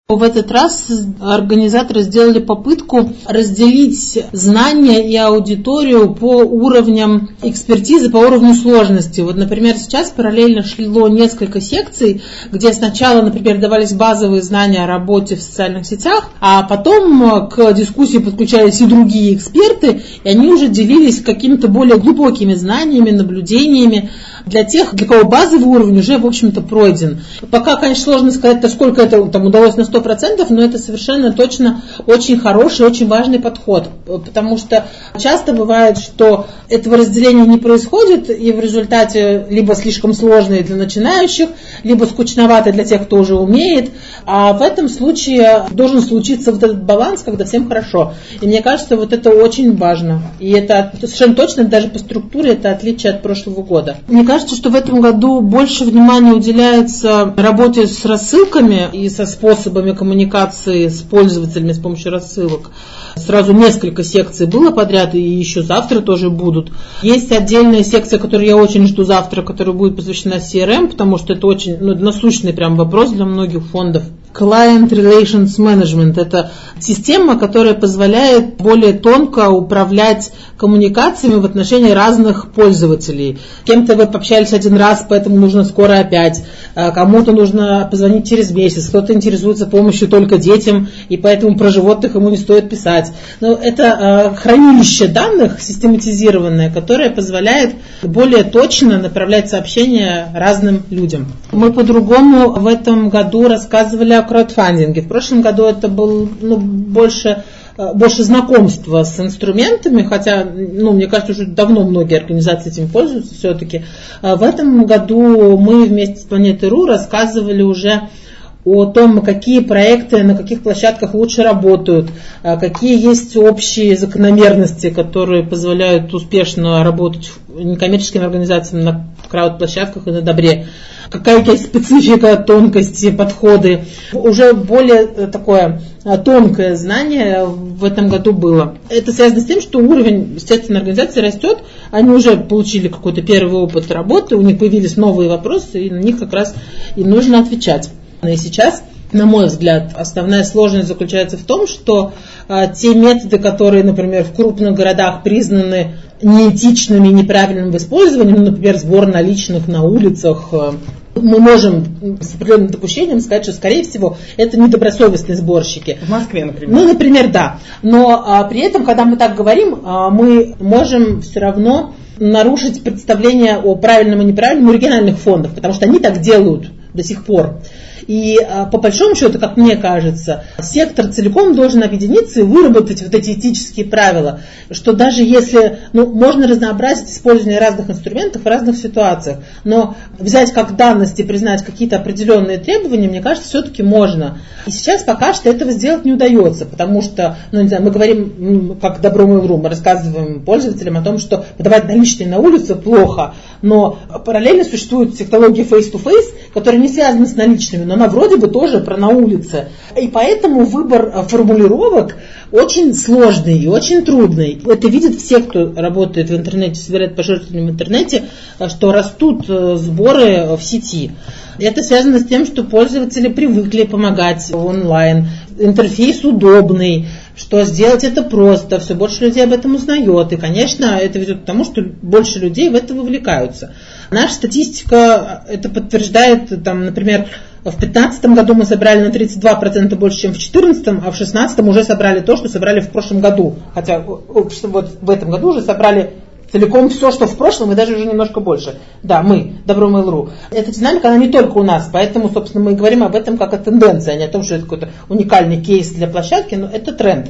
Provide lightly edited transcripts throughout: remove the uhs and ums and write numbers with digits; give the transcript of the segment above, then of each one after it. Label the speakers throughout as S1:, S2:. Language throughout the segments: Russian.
S1: В этот раз организаторы сделали попытку разделить знания и аудиторию по уровням экспертизы, по уровню сложности. Вот, например, сейчас параллельно шло несколько секций, где сначала, например, давались базовые знания о работе в социальных сетях, а потом к дискуссии подключались и другие эксперты, и они уже делились какими-то более глубокими знаниями, наблюдениями для тех, для кого базовый уровень уже, в общем-то, пройден. Пока, конечно, сложно сказать, насколько это там удалось на 100%, но это совершенно точно очень хороший, очень важный подход, потому что часто бывает, что этого разделения не происходит, и в результате либо слишком сложные для начинающих, либо скучновато для тех, кто уже умеет, а в этом случае должен случиться вот этот баланс, когда всем хорошо. И мне кажется, вот это очень важно, и это совершенно точно даже по структуре это отличие от прошлого года. Мне кажется, что в этом году больше внимания уделяется работе с рассылками и со способами коммуникации с пользователями с помощью рассылок. Сразу несколько секций было подряд, и еще завтра тоже будут. Есть отдельная секция, которую я очень жду завтра, которая будет посвящена CRM, потому что это очень насущный прям вопрос для многих фондов. Client Relations Management – это система, которая позволяет более тонко управлять коммуникациями в отношении разных пользователей. С кем-то вы пообщались один раз, поэтому нужно скоро опять. Кому-то нужно позвонить через месяц. Кто-то интересуется помощью только детям, и поэтому про животных ему не стоит писать. Но это хранилище данных систематизированное, которое позволяет более точно направлять сообщения разным людям. Мы по-другому в этом году рассказывали о краудфандинге. В прошлом году это был больше знакомства с инструментами, хотя, мне кажется, уже давно многие организации этим пользуются все-таки. В этом году мы вместе с Планетой.ру рассказывали уже о том, какие проекты на каких площадках лучше работают, какие есть общие закономерности, которые позволяют успешно работать некоммерческим организациям на крауд-площадках и на Добре. Какая есть специфика, тонкости, подходы. Уже более такое тонкое знание в этом году было. Это связано с тем, что уровень, естественно, организации растет. Они уже получили какой-то первый опыт работы, у них появились новые вопросы, и на них как раз и нужно отвечать. И сейчас, на мой взгляд, основная сложность заключается в том, что те методы, которые, например, в крупных городах признаны неэтичными и неправильными в использовании, например, сбор наличных на улицах, мы можем с определенным допущением сказать, что, скорее всего, это недобросовестные сборщики.
S2: В Москве, например.
S1: Например, да. Но при этом, когда мы так говорим, мы можем все равно нарушить представление о правильном и неправильном у региональных фондов, потому что они так делают до сих пор. И по большому счету, как мне кажется, сектор целиком должен объединиться и выработать вот эти этические правила, что даже если, можно разнообразить использование разных инструментов в разных ситуациях, но взять как данность и признать какие-то определенные требования, мне кажется, все-таки можно. И сейчас пока что этого сделать не удается, потому что, мы говорим, как Добро Mail.ru, мы рассказываем пользователям о том, что подавать наличные на улице плохо, но параллельно существуют технологии face-to-face, которые не связаны с наличными, но она вроде бы тоже про на улице. И поэтому выбор формулировок очень сложный и очень трудный. Это видят все, кто работает в интернете, собирает пожертвования в интернете, что растут сборы в сети. Это связано с тем, что пользователи привыкли помогать онлайн, интерфейс удобный, что сделать это просто, все больше людей об этом узнает. И, конечно, это ведет к тому, что больше людей в это вовлекаются. Наша статистика это подтверждает, например, в 2015 году мы собрали на 32% больше, чем в 2014, а в 2016 уже собрали то, что собрали в прошлом году. Хотя вот в этом году уже собрали целиком все, что в прошлом, и даже уже немножко больше. Да, мы, Добро Mail.ru. Эта динамика, она не только у нас, поэтому, собственно, мы говорим об этом как о тенденции, а не о том, что это какой-то уникальный кейс для площадки, но это тренд.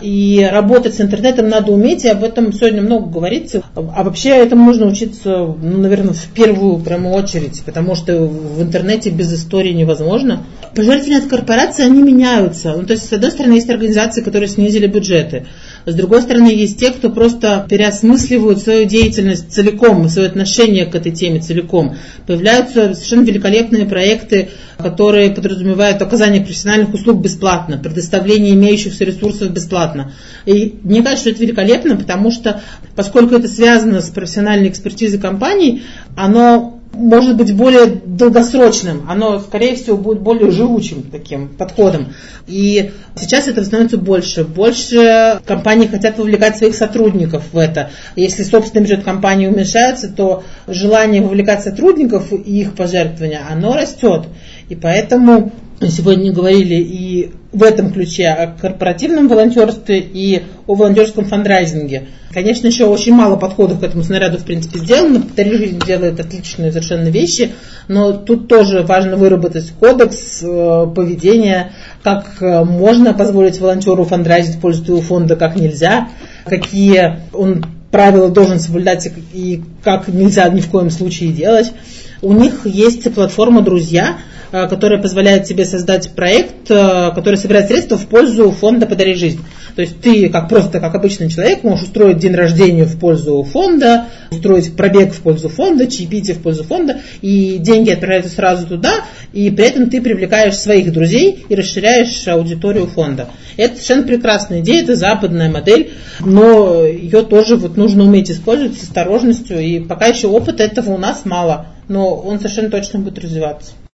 S1: И работать с интернетом надо уметь, и об этом сегодня много говорится. А вообще этому нужно учиться, наверное, в первую прямую очередь, потому что в интернете без истории невозможно. Пожертвования от корпораций, они меняются. То есть, с одной стороны, есть организации, которые снизили бюджеты. С другой стороны, есть те, кто просто переосмысливают свою деятельность целиком, свое отношение к этой теме целиком. Появляются совершенно великолепные проекты, которые подразумевают оказание профессиональных услуг бесплатно, предоставление имеющихся ресурсов бесплатно. И мне кажется, что это великолепно, потому что, поскольку это связано с профессиональной экспертизой компаний, оно может быть более долгосрочным, оно, скорее всего, будет более живучим таким подходом. И сейчас этого становится больше. Больше компании хотят вовлекать своих сотрудников в это. Если собственный бюджет компании уменьшается, то желание вовлекать сотрудников и их пожертвования, оно растет. И поэтому сегодня говорили и в этом ключе о корпоративном волонтерстве и о волонтерском фандрайзинге. Конечно, еще очень мало подходов к этому снаряду, в принципе, сделано. «Подари жизнь» делает отличные совершенно вещи, но тут тоже важно выработать кодекс поведения, как можно позволить волонтеру фандрайзить в пользу твоего фонда, как нельзя, какие он правила должен соблюдать и как нельзя ни в коем случае делать. У них есть платформа «Друзья», которая позволяет тебе создать проект, который собирает средства в пользу фонда «Подари жизнь». То есть ты как обычный человек можешь устроить день рождения в пользу фонда, устроить пробег в пользу фонда, чаепитие в пользу фонда, и деньги отправляются сразу туда, и при этом ты привлекаешь своих друзей и расширяешь аудиторию фонда. Это совершенно прекрасная идея, это западная модель, но ее тоже нужно уметь использовать с осторожностью, и пока еще опыта этого у нас мало, но он совершенно точно будет развиваться.